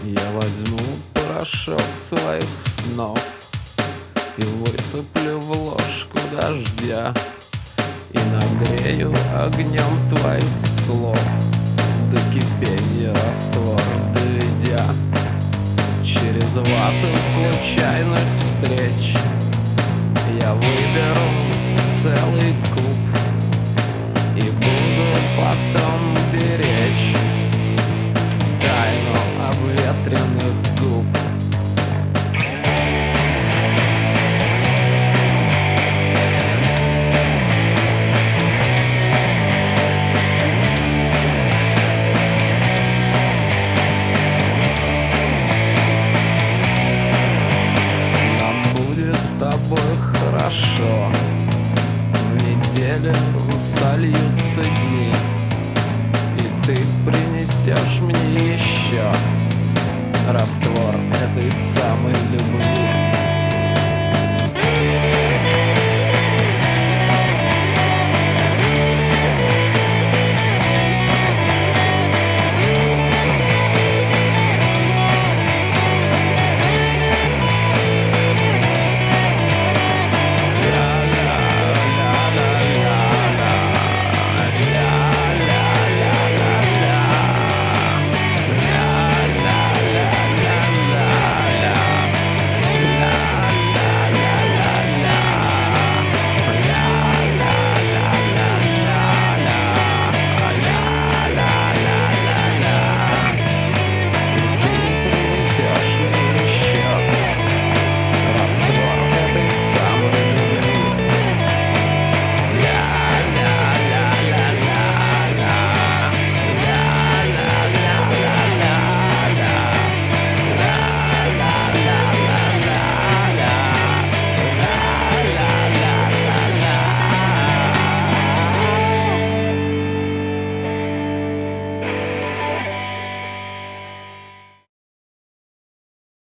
Я возьму порошок своих снов и высыплю в ложку дождя, и нагрею огнем твоих слов до кипения раствор доведя. Через вату случайных встреч я выберу целый куб и буду потом беречь тайну обветренных губ. Нам будет с тобой хорошо, в неделю сольются дни, и ты принесешь мне еще раствор этой самой любви.